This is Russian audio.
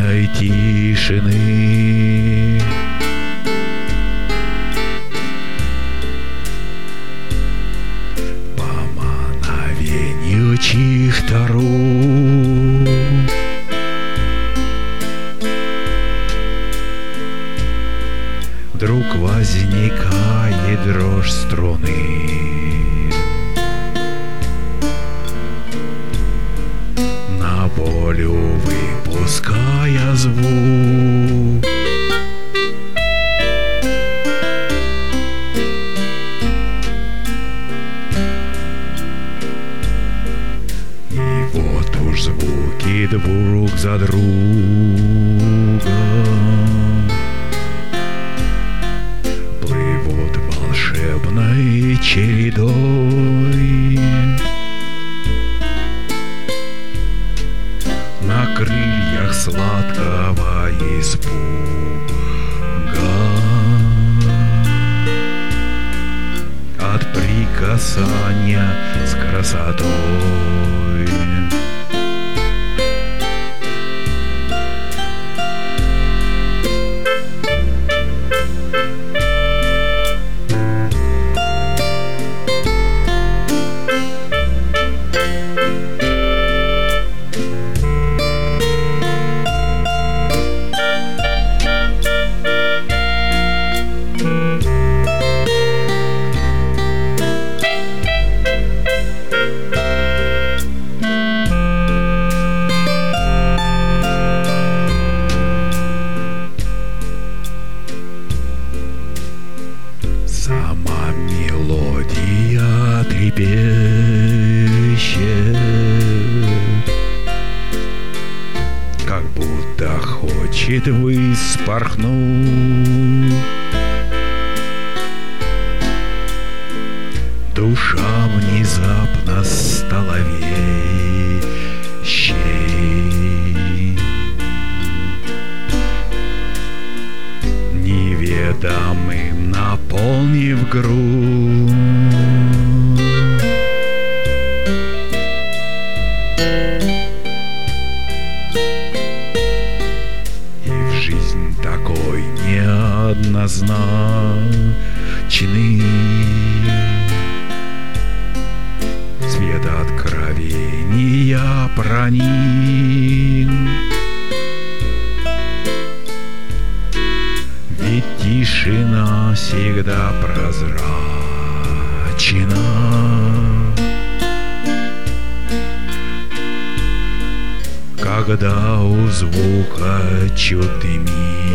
полной тишины. По мановению чьих-то рук вдруг возникает дрожь струны. На волю выпуская звук, и вот уж звуки друг за другом плывут волшебной чередой. На крыльях сладкого испуга от прикасания с красотой. Сама мелодия трепещет, как будто хочет выспорхнуть. Душа внезапно стала вещей, неведомым наполнив грудь. И в жизнь такой неоднозначный свет откровения проник. Ведь тишина всегда прозрачна, когда у звука чудный мир.